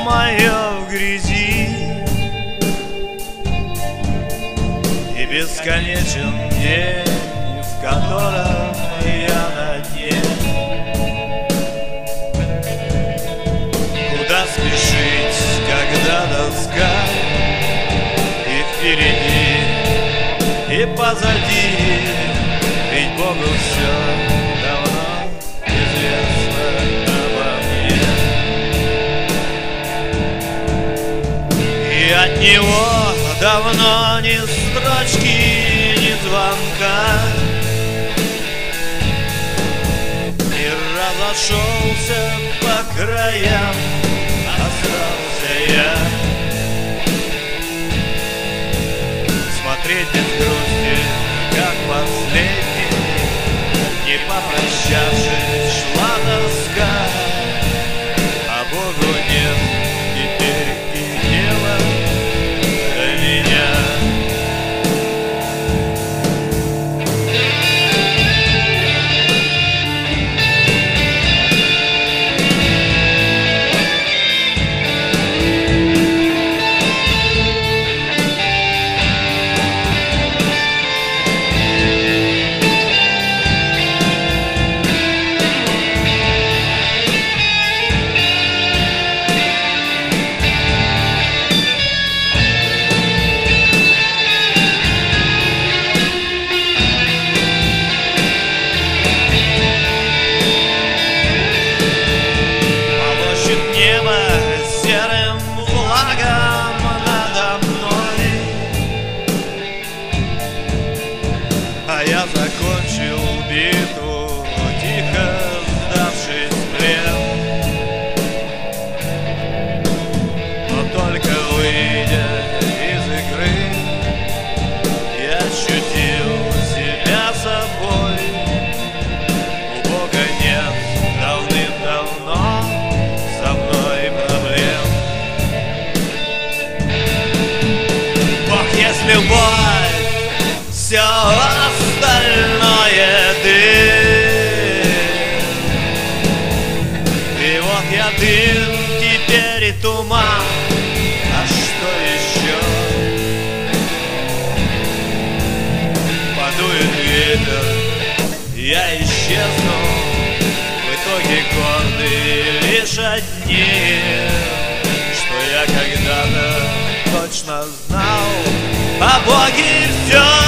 мое в грязи, и бесконечен день, в котором я на дне. Куда спешить, когда доска и впереди, и позади, ведь Богу все давно известно обо мне. И от него давно ни строчки, ни звонка, и разошелся по краям, остался я. Смотреть без грусти, как последний, не попрощавшись, шла тоска, а Богу нет теперь и дела до меня. Серым флагом надо мной, а я закончил битву, тихо сдавшись в плен. Но только выйдя из игры, я ощутил себя собой. У Бога нет давным-давно со мной проблем. Бог есть любовь, все остальное дым. И вот я дым, теперь и туман, а что еще? Подует ветер, я исчезну, в итоге гордый лишь одни, что я когда-то точно знал, а Боге все